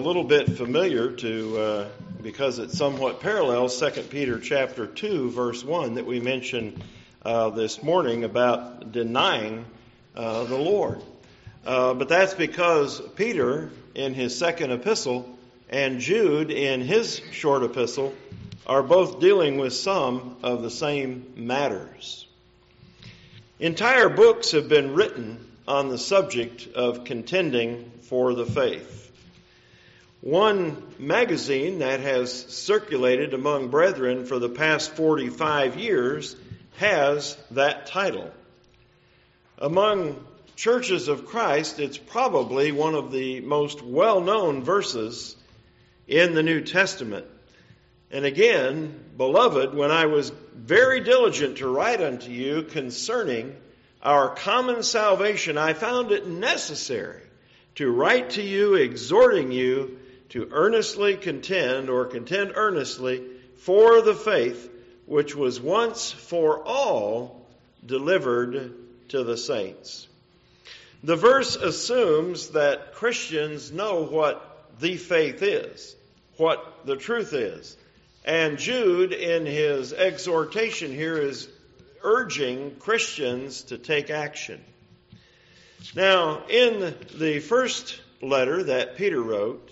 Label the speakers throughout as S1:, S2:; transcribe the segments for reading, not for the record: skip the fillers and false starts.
S1: A little bit familiar to because it somewhat parallels 2 Peter chapter 2 verse 1 that we mentioned this morning about denying the Lord. But that's because Peter in his second epistle and Jude in his short epistle are both dealing with some of the same matters. Entire books have been written on the subject of contending for the faith. One magazine that has circulated among brethren for the past 45 years has that title. Among churches of Christ, it's probably one of the most well-known verses in the New Testament. And again, beloved, when I was very diligent to write unto you concerning our common salvation, I found it necessary to write to you, exhorting you to earnestly contend earnestly for the faith which was once for all delivered to the saints. The verse assumes that Christians know what the faith is, what the truth is. And Jude, in his exhortation here, is urging Christians to take action. Now, in the first letter that Peter wrote,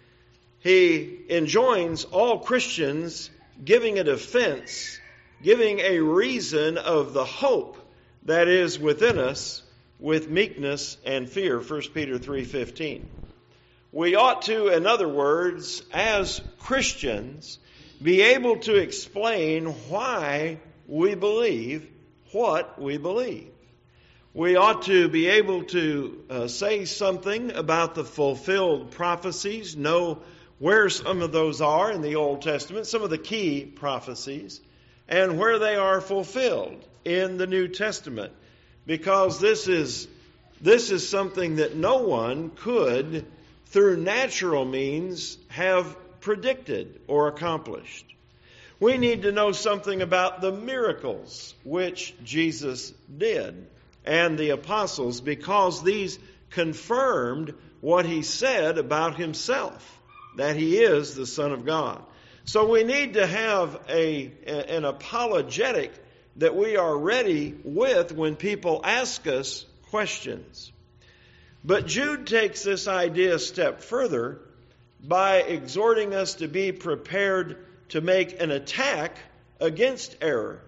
S1: he enjoins all Christians giving a defense, giving a reason of the hope that is within us with meekness and fear, 1 Peter 3:15. We ought to, in other words, as Christians, be able to explain why we believe what we believe. We ought to be able to say something about the fulfilled prophecies, know where some of those are in the Old Testament, some of the key prophecies, and where they are fulfilled in the New Testament. Because this is something that no one could, through natural means, have predicted or accomplished. We need to know something about the miracles which Jesus did and the apostles, because these confirmed what he said about himself, that he is the Son of God. So we need to have an apologetic that we are ready with when people ask us questions. But Jude takes this idea a step further by exhorting us to be prepared to make an attack against error.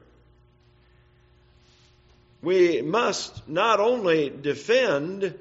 S1: We must not only defend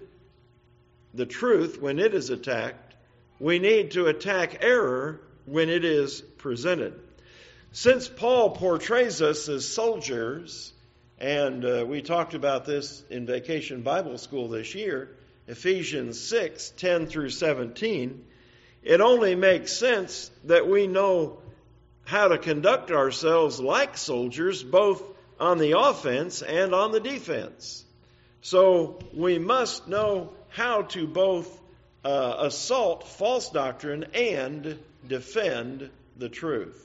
S1: the truth when it is attacked, we need to attack error when it is presented. Since Paul portrays us as soldiers, and we talked about this in Vacation Bible School this year, Ephesians 6:10 through 17, it only makes sense that we know how to conduct ourselves like soldiers, both on the offense and on the defense. So we must know how to both assault false doctrine and defend the truth.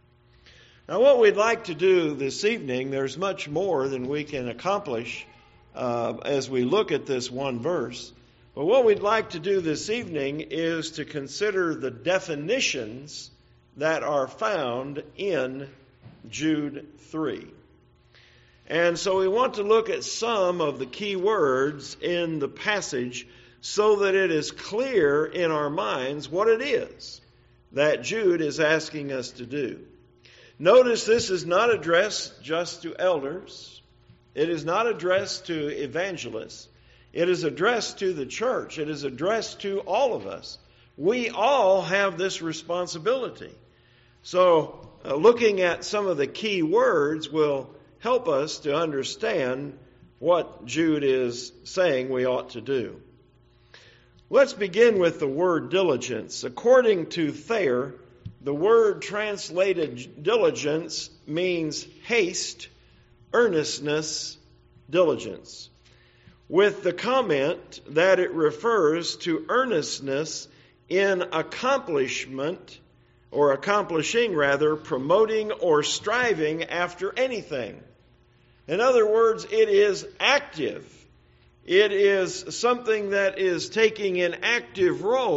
S1: Now, what we'd like to do this evening, there's much more than we can accomplish as we look at this one verse. But what we'd like to do this evening is to consider the definitions that are found in Jude 3. And so we want to look at some of the key words in the passage so that it is clear in our minds what it is that Jude is asking us to do. Notice this is not addressed just to elders. It is not addressed to evangelists. It is addressed to the church. It is addressed to all of us. We all have this responsibility. So looking at some of the key words will help us to understand what Jude is saying we ought to do. Let's begin with the word diligence. According to Thayer, the word translated diligence means haste, earnestness, diligence, with the comment that it refers to earnestness in accomplishment, or accomplishing rather, promoting or striving after anything. In other words, it is active. It is something that is taking an active role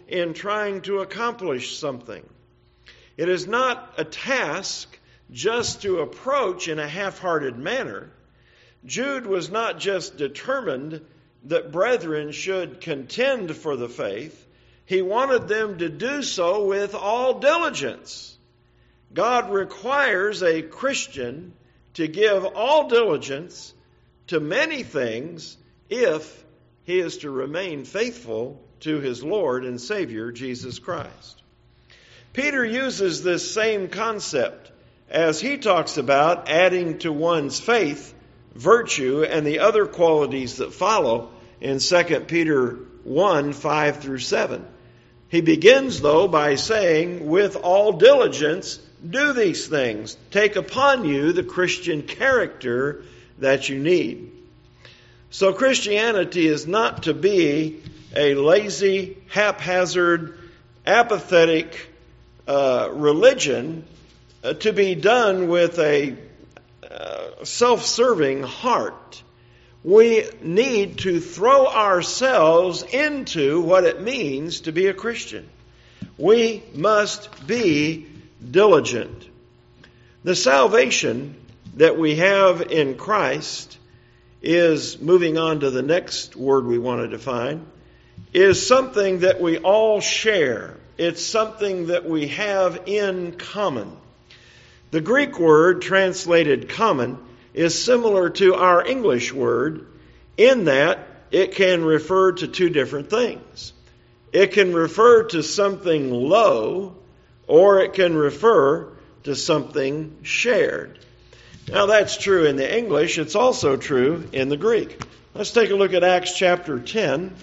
S1: in trying to accomplish something. It is not a task just to approach in a half-hearted manner. Jude was not just determined that brethren should contend for the faith. He wanted them to do so with all diligence. God requires a Christian to give all diligence to many things if he is to remain faithful to his Lord and Savior, Jesus Christ. Peter uses this same concept as he talks about adding to one's faith virtue and the other qualities that follow in 2 Peter 1, 5 through 7. He begins, though, by saying, with all diligence, do these things. Take upon you the Christian character that you need. So Christianity is not to be a lazy, haphazard, apathetic religion to be done with a self-serving heart. We need to throw ourselves into what it means to be a Christian. We must be diligent. The salvation that we have in Christ is, moving on to the next word we want to define, is something that we all share. It's something that we have in common. The Greek word translated common is similar to our English word in that it can refer to two different things. It can refer to something low, or it can refer to something shared. Now that's true in the English. It's also true in the Greek. Let's take a look at Acts chapter 10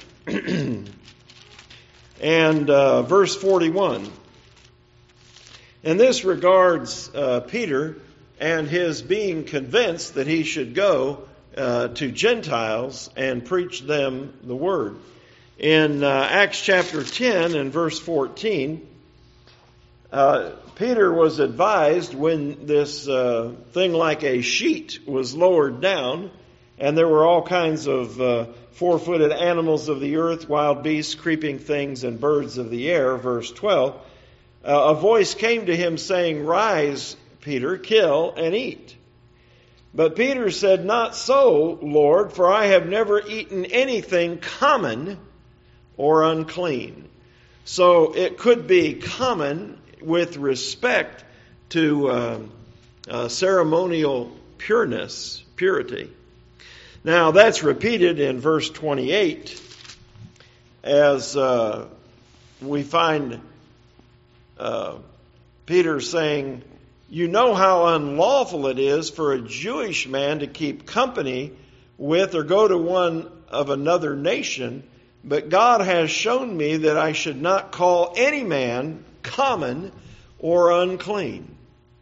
S1: and verse 41. And this regards Peter and his being convinced that he should go to Gentiles and preach them the word. In Acts chapter 10 and verse 14, Peter was advised when this thing like a sheet was lowered down, and there were all kinds of four-footed animals of the earth, wild beasts, creeping things, and birds of the air, verse 12, a voice came to him saying, "Rise, Peter, kill and eat." But Peter said, "Not so, Lord, for I have never eaten anything common or unclean." So it could be common with respect to ceremonial purity. Now that's repeated in verse 28 as we find Peter saying, "You know how unlawful it is for a Jewish man to keep company with or go to one of another nation, but God has shown me that I should not call any man common or unclean."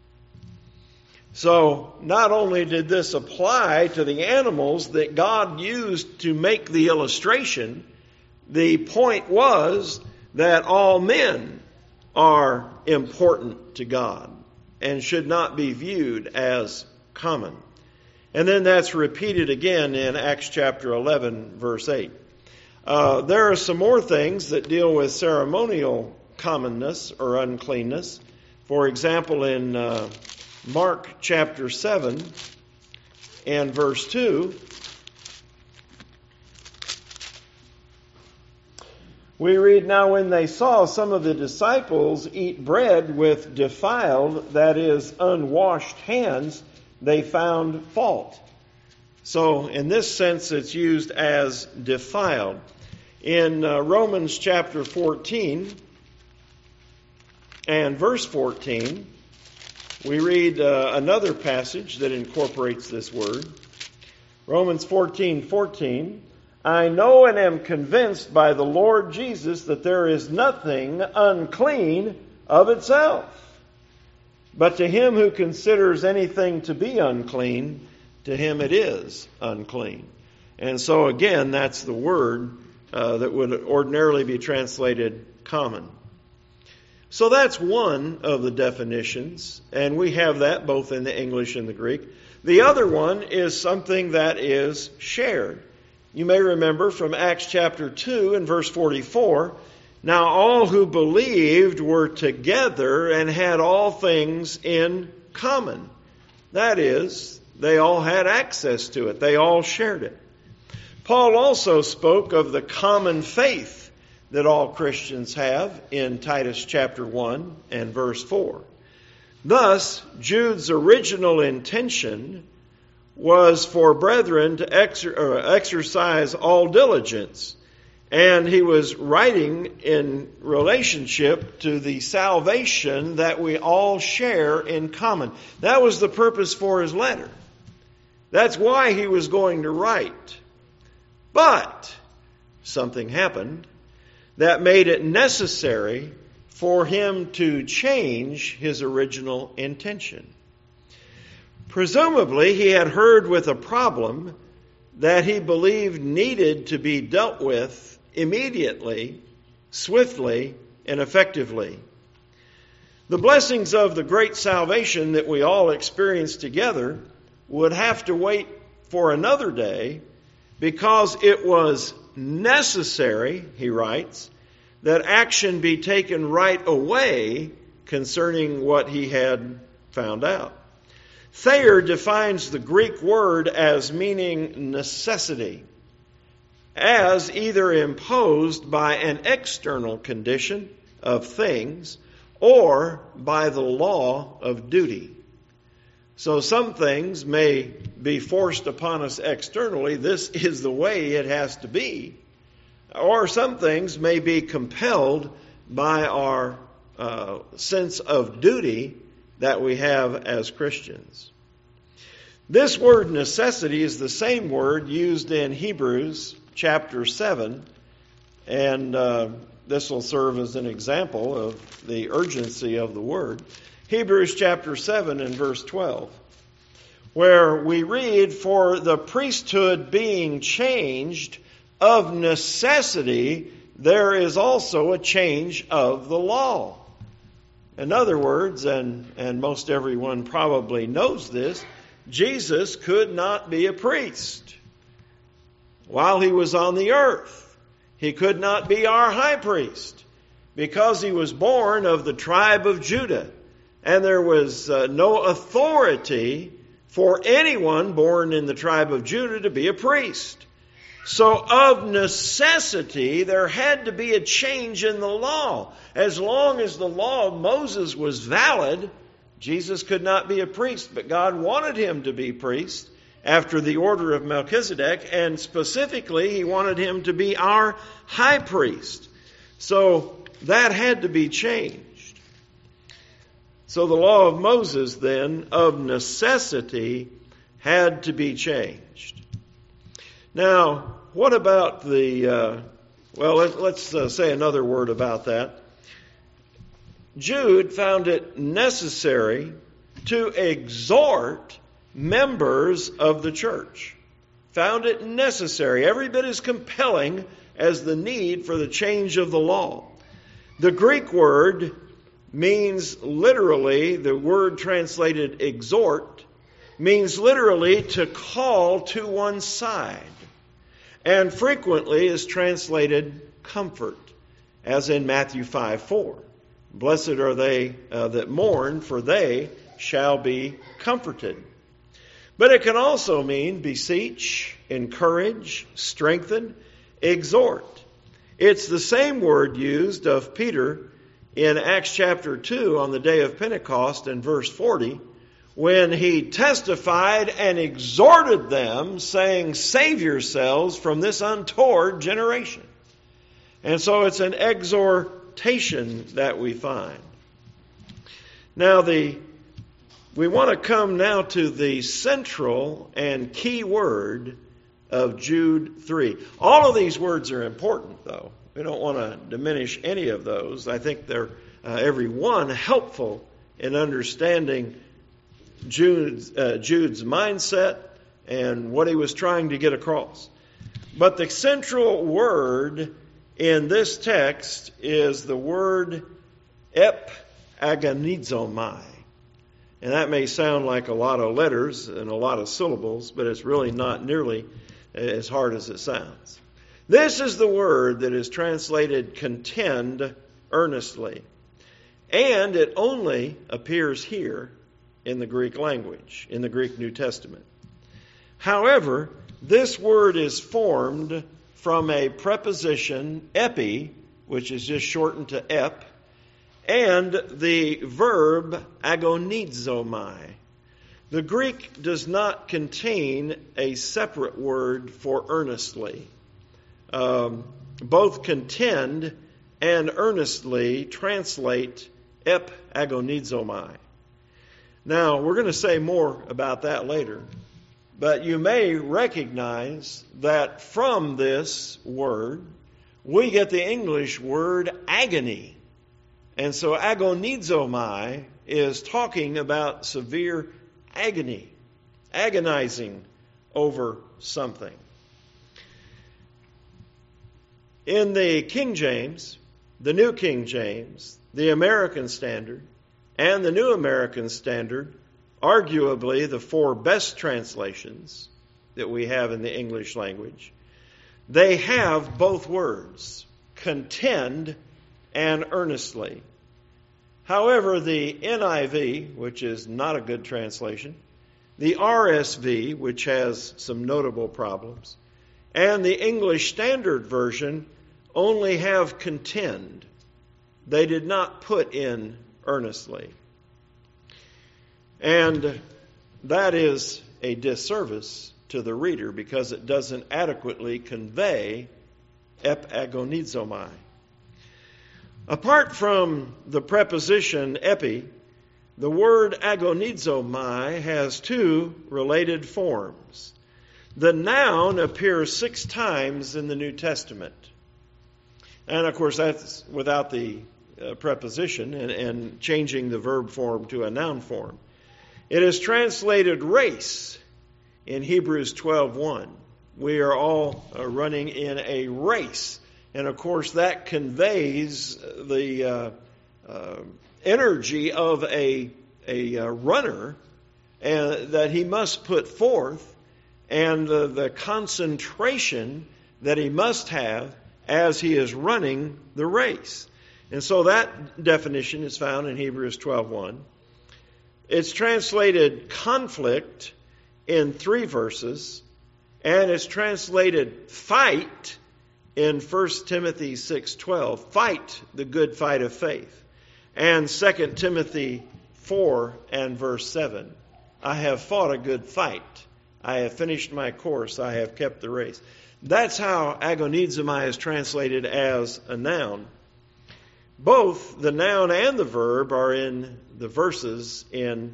S1: So not only did this apply to the animals that God used to make the illustration, the point was that all men are important to God and should not be viewed as common. And then that's repeated again in Acts chapter 11, verse 8. There are some more things that deal with ceremonial commonness or uncleanness. For example, in Mark chapter 7 and verse 2, we read, "Now when they saw some of the disciples eat bread with defiled, that is, unwashed hands, they found fault." So in this sense, it's used as defiled. In Romans chapter 14 and verse 14, we read another passage that incorporates this word. Romans 14:14. "I know and am convinced by the Lord Jesus that there is nothing unclean of itself. But to him who considers anything to be unclean, to him it is unclean." And so again, that's the word that would ordinarily be translated common. So that's one of the definitions, and we have that both in the English and the Greek. The other one is something that is shared. You may remember from Acts chapter 2 and verse 44, Now all who believed were together and had all things in common. That is, they all had access to it. They all shared it. Paul also spoke of the common faith that all Christians have in Titus chapter 1 and verse 4. Thus, Jude's original intention was for brethren to exercise all diligence. And he was writing in relationship to the salvation that we all share in common. That was the purpose for his letter. That's why he was going to write. But something happened that made it necessary for him to change his original intention. Presumably, he had heard with a problem that he believed needed to be dealt with immediately, swiftly, and effectively. The blessings of the great salvation that we all experience together would have to wait for another day because it was necessary, he writes, that action be taken right away concerning what he had found out. Thayer defines the Greek word as meaning necessity, as either imposed by an external condition of things or by the law of duty. So some things may be forced upon us externally. This is the way it has to be. Or some things may be compelled by our sense of duty that we have as Christians. This word necessity is the same word used in Hebrews chapter 7, and this will serve as an example of the urgency of the word. Hebrews chapter 7 and verse 12, where we read, "For the priesthood being changed, of necessity there is also a change of the law." In other words, and most everyone probably knows this, Jesus could not be a priest while he was on the earth. He could not be our high priest because he was born of the tribe of Judah. And there was no authority for anyone born in the tribe of Judah to be a priest. So of necessity, there had to be a change in the law. As long as the law of Moses was valid, Jesus could not be a priest, but God wanted him to be priest after the order of Melchizedek, and specifically, he wanted him to be our high priest. So that had to be changed. So the law of Moses, then, of necessity, had to be changed. Now, what about let's say another word about that. Jude found it necessary to exhort members of the church. Found it necessary, every bit as compelling as the need for the change of the law. The Greek word means literally, the word translated exhort, means literally to call to one side, and frequently is translated comfort, as in Matthew 5:4. Blessed are they that mourn, for they shall be comforted. But it can also mean beseech, encourage, strengthen, exhort. It's the same word used of Peter in Acts chapter 2 on the day of Pentecost in verse 40, when he testified and exhorted them, saying, "Save yourselves from this untoward generation." And so it's an exhortation that we find. Now we want to come now to the central and key word of Jude 3. All of these words are important, though. We don't want to diminish any of those. I think they're every one helpful in understanding Jude's mindset and what he was trying to get across. But the central word in this text is the word epagonizomai. And that may sound like a lot of letters and a lot of syllables, but it's really not nearly as hard as it sounds. This is the word that is translated contend earnestly. And it only appears here in the Greek language, in the Greek New Testament. However, this word is formed from a preposition epi, which is just shortened to ep, and the verb agonizomai. The Greek does not contain a separate word for earnestly. Both contend and earnestly translate ep agonizomai. Now, we're going to say more about that later, but you may recognize that from this word, we get the English word agony. And so agonizomai is talking about severe agony, agonizing over something. In the King James, the New King James, the American Standard, and the New American Standard, arguably the four best translations that we have in the English language, they have both words, contend and earnestly. However, the NIV, which is not a good translation, the RSV, which has some notable problems, and the English Standard Version only have contend. They did not put in earnestly. And that is a disservice to the reader because it doesn't adequately convey ep agonizomai. Apart from the preposition epi, the word agonizomai has two related forms. The noun appears 6 times in the New Testament. And of course, that's without the preposition and changing the verb form to a noun form. It is translated race in Hebrews 12:1. We are all running in a race. And of course, that conveys the energy of a runner that he must put forth and the concentration that he must have as he is running the race. And so that definition is found in Hebrews 12:1. It's translated conflict in 3 verses, and it's translated fight in 1 Timothy 6:12. Fight the good fight of faith. And 2 Timothy 4 and verse 7. I have fought a good fight. I have finished my course. I have kept the race. That's how agonizomai is translated as a noun. Both the noun and the verb are in the verses in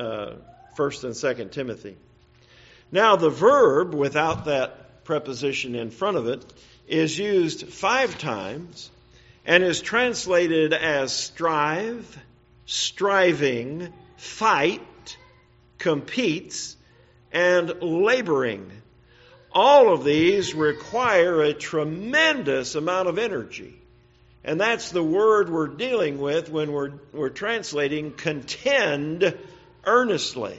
S1: 1 and 2 Timothy. Now, the verb, without that preposition in front of it, is used 5 times and is translated as strive, striving, fight, competes, and laboring. All of these require a tremendous amount of energy. And that's the word we're dealing with when we're translating contend earnestly.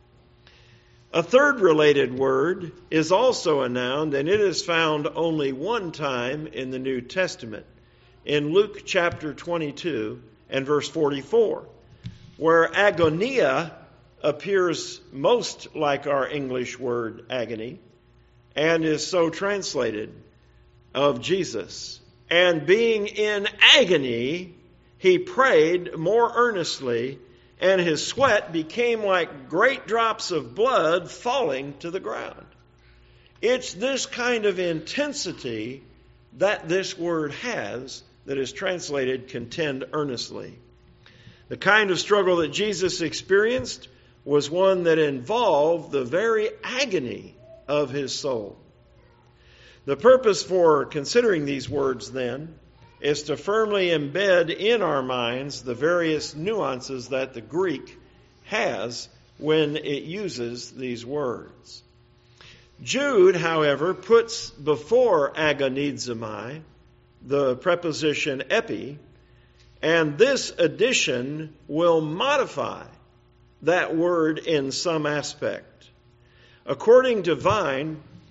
S1: A third related word is also a noun, and it is found only 1 time in the New Testament, in Luke chapter 22 and verse 44, where agonia appears most like our English word agony, and is so translated of Jesus. And being in agony, he prayed more earnestly, and his sweat became like great drops of blood falling to the ground. It's this kind of intensity that this word has that is translated contend earnestly. The kind of struggle that Jesus experienced was one that involved the very agony of his soul. The purpose for considering these words, then, is to firmly embed in our minds the various nuances that the Greek has when it uses these words. Jude, however, puts before agonizomai the preposition epi, and this addition will modify that word in some aspect. According to Vine,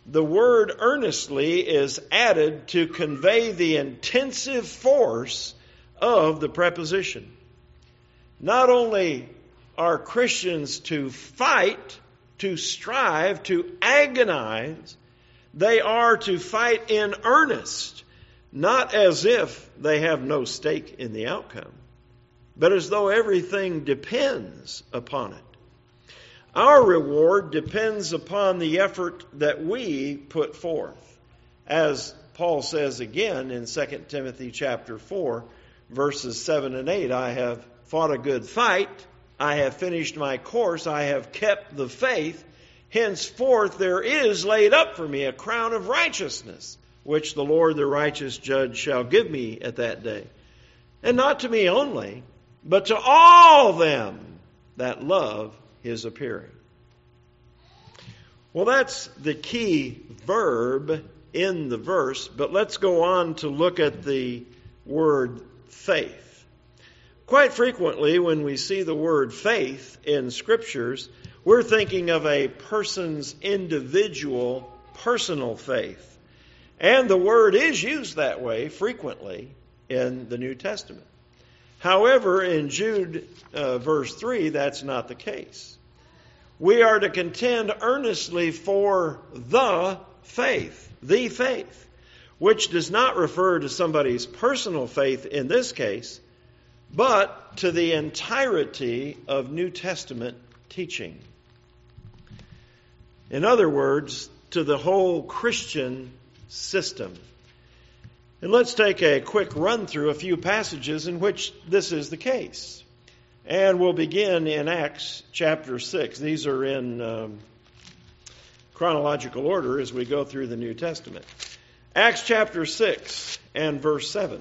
S1: the word earnestly is added to convey the intensive force of the preposition. Not only are Christians to fight, to strive, to agonize, they are to fight in earnest, not as if they have no stake in the outcome, but as though everything depends upon it. Our reward depends upon the effort that we put forth. As Paul says again in 2 Timothy chapter 4, verses 7 and 8, I have fought a good fight, I have finished my course, I have kept the faith. Henceforth there is laid up for me a crown of righteousness, which the Lord the righteous judge shall give me at that day. And not to me only, but to all them that love his appearing. Well, that's the key verb in the verse, but let's go on to look at the word faith. Quite frequently, when we see the word faith in Scriptures, we're thinking of a person's individual, personal faith. And the word is used that way frequently in the New Testament. However, in Jude verse 3, that's not the case. We are to contend earnestly for the faith, which does not refer to somebody's personal faith in this case, but to the entirety of New Testament teaching. In other words, to the whole Christian system. And let's take a quick run through a few passages in which this is the case. And we'll begin in Acts chapter 6. These are in chronological order as we go through the New Testament. Acts chapter 6 and verse 7.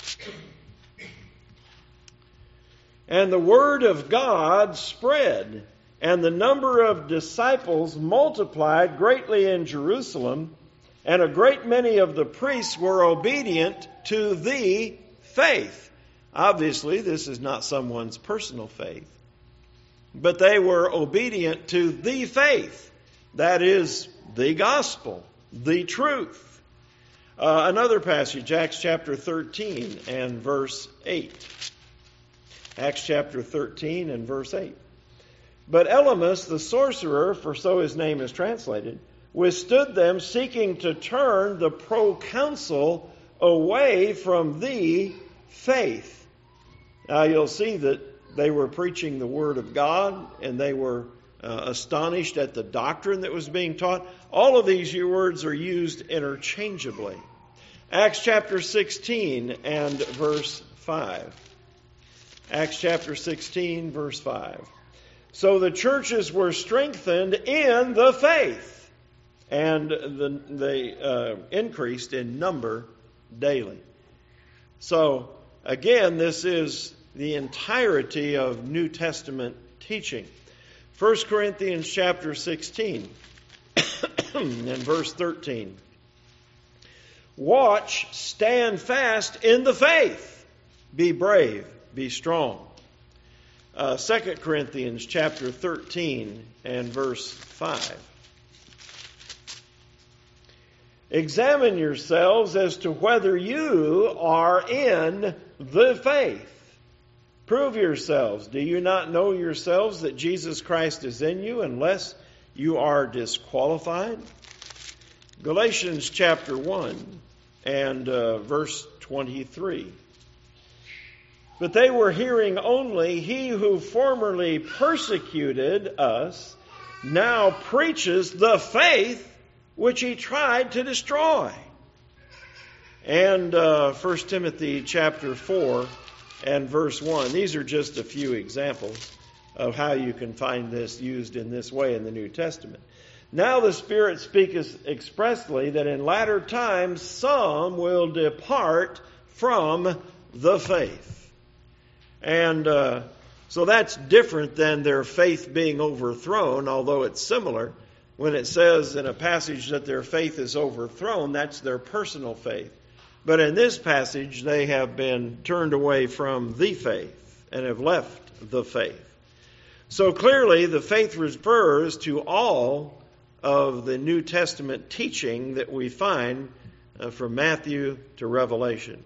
S1: And the word of God spread, and the number of disciples multiplied greatly in Jerusalem, and a great many of the priests were obedient to the faith. Obviously, this is not someone's personal faith, but they were obedient to the faith. That is the gospel, the truth. Another passage, Acts chapter 13 and verse 8. Acts chapter 13 and verse 8. But Elymas, the sorcerer, for so his name is translated, withstood them, seeking to turn the proconsul away from the faith. Now you'll see that they were preaching the Word of God, and they were astonished at the doctrine that was being taught. All of these words are used interchangeably. Acts chapter 16 and verse 5. Acts chapter 16, verse 5. So the churches were strengthened in the faith, and they increased in number daily. So, again, this is the entirety of New Testament teaching. 1 Corinthians chapter 16 and verse 13. Watch, stand fast in the faith. Be brave, be strong. 2 Corinthians chapter 13 and verse 5. Examine yourselves as to whether you are in the faith. Prove yourselves. Do you not know yourselves that Jesus Christ is in you unless you are disqualified? Galatians chapter 1 and verse 23. But they were hearing only, he who formerly persecuted us now preaches the faith which he tried to destroy. And 1 Timothy chapter 4 and verse 1. These are just a few examples of how you can find this used in this way in the New Testament. Now the Spirit speaketh expressly that in latter times some will depart from the faith. And so that's different than their faith being overthrown, although it's similar. When it says in a passage that their faith is overthrown, that's their personal faith. But in this passage, they have been turned away from the faith and have left the faith. So clearly, the faith refers to all of the New Testament teaching that we find from Matthew to Revelation.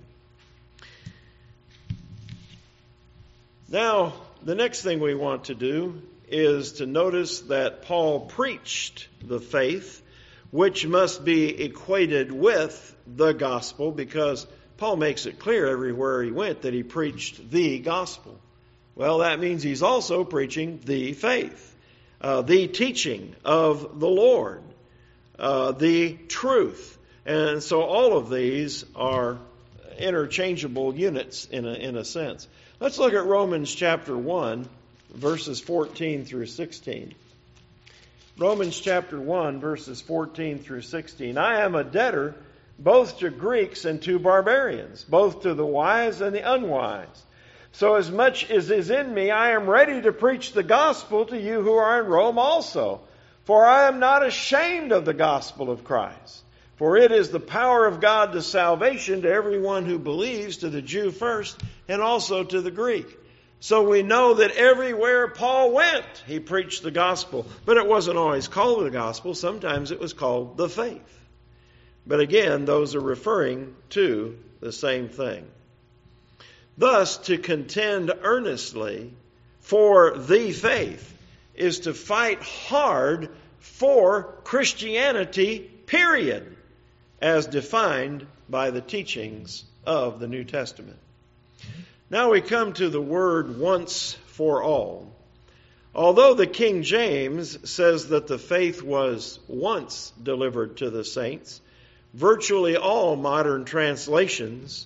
S1: Now, the next thing we want to do is to notice that Paul preached the faith, which must be equated with the gospel, because Paul makes it clear everywhere he went that he preached the gospel. Well, that means he's also preaching the faith, the teaching of the Lord, the truth. And so all of these are interchangeable units in a sense. Let's look at Romans chapter 1, verses 14 through 16. Romans chapter 1, verses 14 through 16. I am a debtor both to Greeks and to barbarians, both to the wise and the unwise. So as much as is in me, I am ready to preach the gospel to you who are in Rome also. For I am not ashamed of the gospel of Christ. For it is the power of God to salvation to everyone who believes, to the Jew first, and also to the Greek. So we know that everywhere Paul went, he preached the gospel. But it wasn't always called the gospel. Sometimes it was called the faith. But again, those are referring to the same thing. Thus, to contend earnestly for the faith is to fight hard for Christianity, period, as defined by the teachings of the New Testament. Now we come to the word once for all. Although the King James says that the faith was once delivered to the saints, virtually all modern translations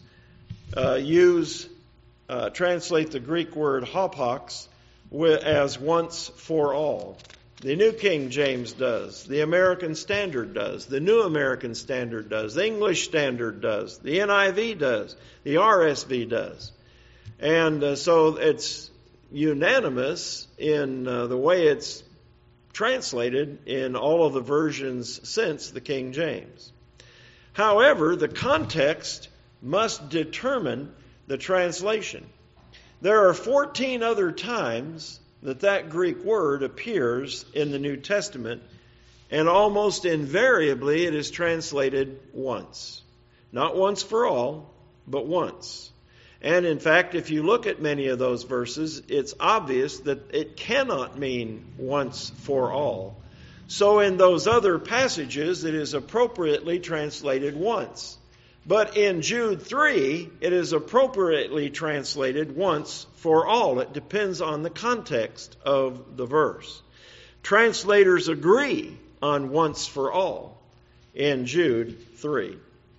S1: translate the Greek word hapax as once for all. The New King James does. The American Standard does. The New American Standard does. The English Standard does. The NIV does. The RSV does. And so it's unanimous in the way it's translated in all of the versions since the King James. However, the context must determine the translation. There are 14 other times that Greek word appears in the New Testament, and almost invariably it is translated once. Not once for all, but once. And in fact, if you look at many of those verses, it's obvious that it cannot mean once for all. So in those other passages, it is appropriately translated once. But in Jude 3, it is appropriately translated once for all. It depends on the context of the verse. Translators agree on once for all in Jude 3.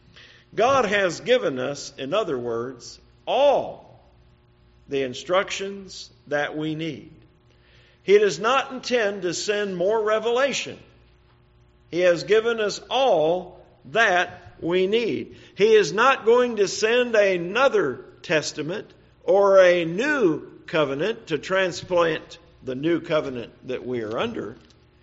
S1: God has given us, in other words, all the instructions that we need. He does not intend to send more revelation. He has given us all that we need. He is not going to send another testament or a new covenant to transplant the new covenant that we are under.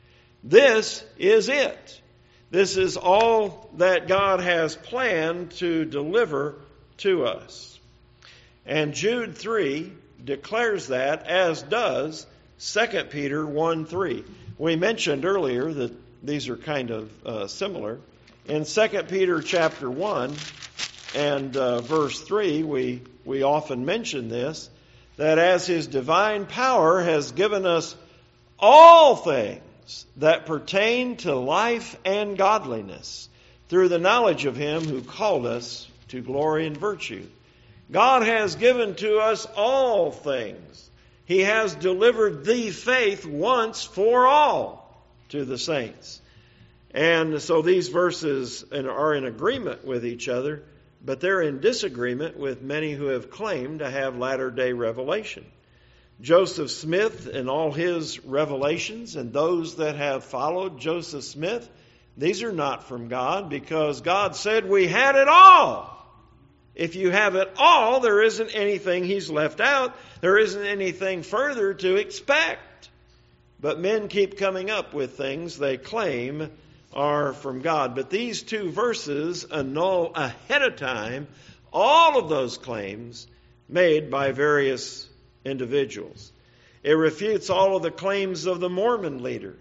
S1: This is it. This is all that God has planned to deliver to us. And Jude 3 declares that, as does 2 Peter 1:3. We mentioned earlier that these are kind of similar. In 2 Peter chapter 1 and verse 3, we often mention this, that as His divine power has given us all things that pertain to life and godliness through the knowledge of Him who called us to glory and virtue. God has given to us all things. He has delivered the faith once for all to the saints. And so these verses are in agreement with each other, but they're in disagreement with many who have claimed to have latter-day revelation. Joseph Smith and all his revelations, and those that have followed Joseph Smith, these are not from God, because God said we had it all. If you have it all, there isn't anything He's left out. There isn't anything further to expect. But men keep coming up with things they claim are from God. But these two verses annul ahead of time all of those claims made by various individuals. It refutes all of the claims of the Mormon leaders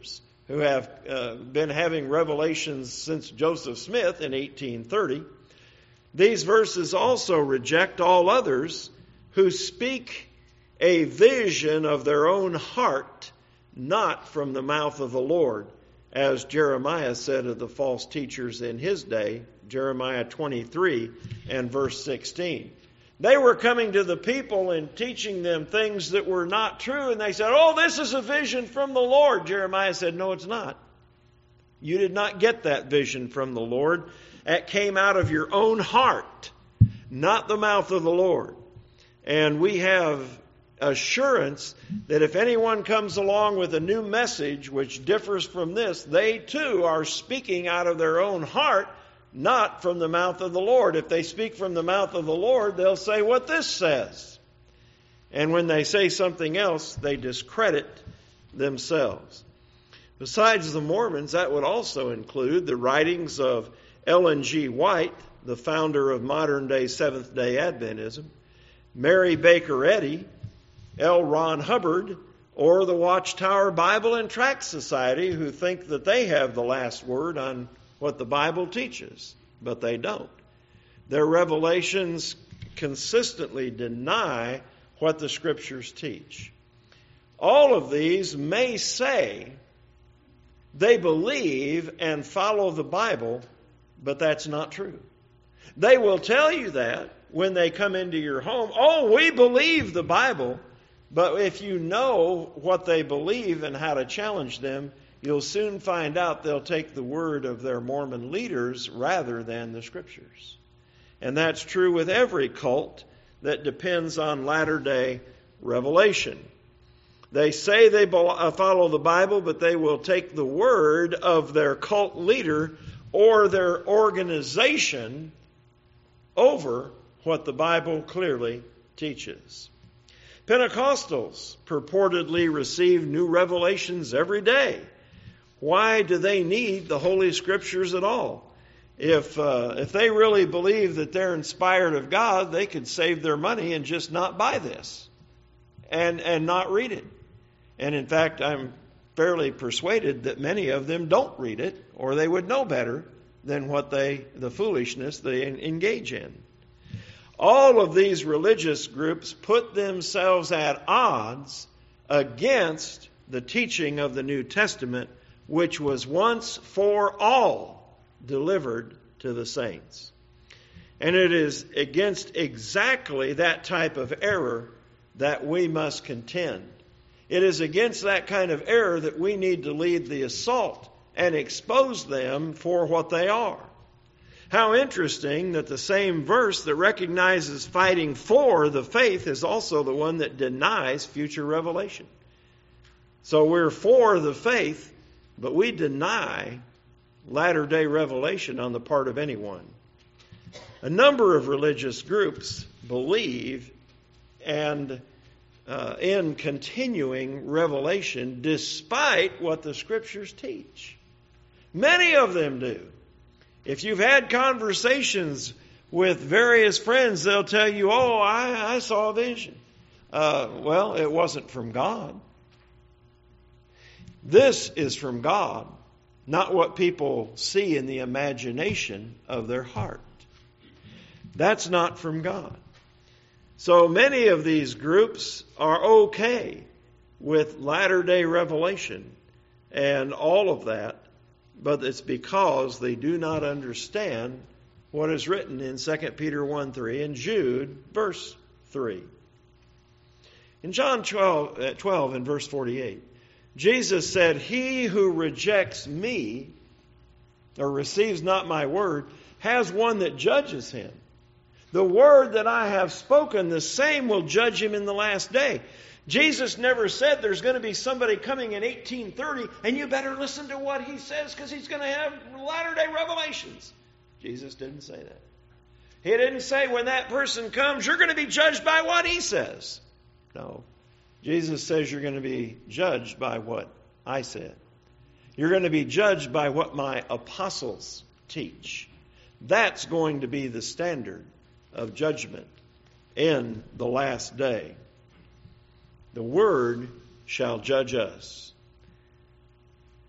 S1: who have been having revelations since Joseph Smith in 1830. These verses also reject all others who speak a vision of their own heart, not from the mouth of the Lord, as Jeremiah said of the false teachers in his day, Jeremiah 23 and verse 16. They were coming to the people and teaching them things that were not true, and they said, "Oh, this is a vision from the Lord." Jeremiah said, "No, it's not. You did not get that vision from the Lord. It came out of your own heart, not the mouth of the Lord." And we have assurance that if anyone comes along with a new message which differs from this, they too are speaking out of their own heart, not from the mouth of the Lord. If they speak from the mouth of the Lord, they'll say what this says. And when they say something else, they discredit themselves. Besides the Mormons, that would also include the writings of Ellen G. White, the founder of modern-day Seventh-day Adventism, Mary Baker Eddy, L. Ron Hubbard, or the Watchtower Bible and Tract Society, who think that they have the last word on what the Bible teaches, but they don't. Their revelations consistently deny what the Scriptures teach. All of these may say they believe and follow the Bible, but that's not true. They will tell you that when they come into your home. "Oh, we believe the Bible." But if you know what they believe and how to challenge them, you'll soon find out they'll take the word of their Mormon leaders rather than the Scriptures. And that's true with every cult that depends on latter-day revelation. They say they follow the Bible, but they will take the word of their cult leader or their organization over what the Bible clearly teaches. Pentecostals purportedly receive new revelations every day. Why do they need the Holy Scriptures at all? If they really believe that they're inspired of God, they could save their money and just not buy this and not read it. And in fact, I'm fairly persuaded that many of them don't read it, or they would know better than the foolishness they engage in. All of these religious groups put themselves at odds against the teaching of the New Testament, which was once for all delivered to the saints. And it is against exactly that type of error that we must contend. It is against that kind of error that we need to lead the assault and expose them for what they are. How interesting that the same verse that recognizes fighting for the faith is also the one that denies future revelation. So we're for the faith, but we deny latter-day revelation on the part of anyone. A number of religious groups believe in continuing revelation despite what the Scriptures teach. Many of them do. If you've had conversations with various friends, they'll tell you, "Oh, I saw a vision." Well, it wasn't from God. This is from God, not what people see in the imagination of their heart. That's not from God. So many of these groups are okay with latter-day revelation and all of that, but it's because they do not understand what is written in 2 Peter 1:3 and Jude verse 3. In John 12 and verse 48, Jesus said, "He who rejects me or receives not my word has one that judges him. The word that I have spoken, the same will judge him in the last day." Jesus never said there's going to be somebody coming in 1830 and you better listen to what he says because he's going to have latter-day revelations. Jesus didn't say that. He didn't say when that person comes, you're going to be judged by what he says. No. Jesus says you're going to be judged by what I said. You're going to be judged by what my apostles teach. That's going to be the standard of judgment in the last day. The Word shall judge us.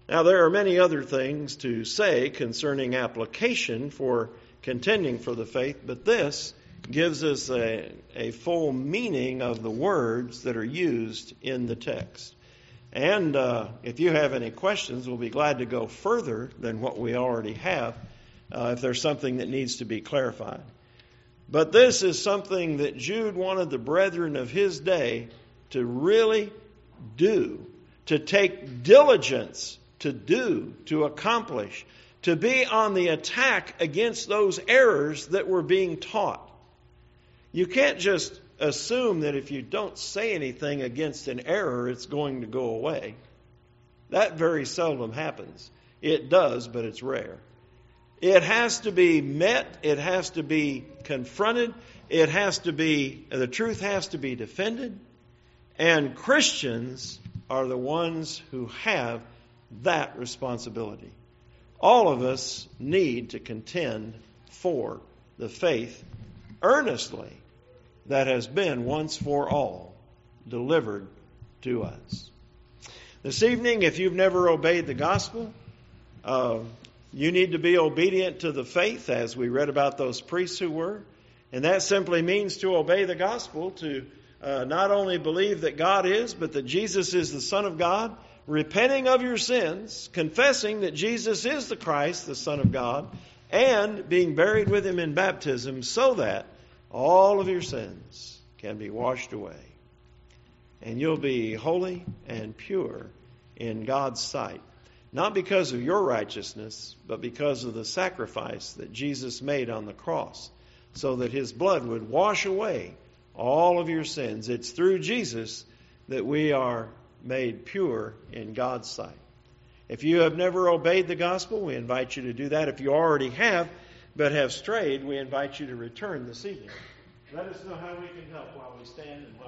S1: Now, there are many other things to say concerning application for contending for the faith, but this gives us a full meaning of the words that are used in the text. And if you have any questions, we'll be glad to go further than what we already have if there's something that needs to be clarified. But this is something that Jude wanted the brethren of his day to really do, to take diligence to do, to accomplish, to be on the attack against those errors that were being taught. You can't just assume that if you don't say anything against an error, it's going to go away. That very seldom happens. It does, but it's rare. It has to be met. It has to be confronted. The truth has to be defended. And Christians are the ones who have that responsibility. All of us need to contend for the faith earnestly that has been once for all delivered to us. This evening, if you've never obeyed the gospel, you need to be obedient to the faith, as we read about those priests who were. And that simply means to obey the gospel, to not only believe that God is, but that Jesus is the Son of God, repenting of your sins, confessing that Jesus is the Christ, the Son of God, and being buried with Him in baptism so that all of your sins can be washed away. And you'll be holy and pure in God's sight. Not because of your righteousness, but because of the sacrifice that Jesus made on the cross, so that His blood would wash away all of your sins. It's through Jesus that we are made pure in God's sight. If you have never obeyed the gospel, we invite you to do that. If you already have, but have strayed, we invite you to return this evening. Let us know how we can help while we stand and while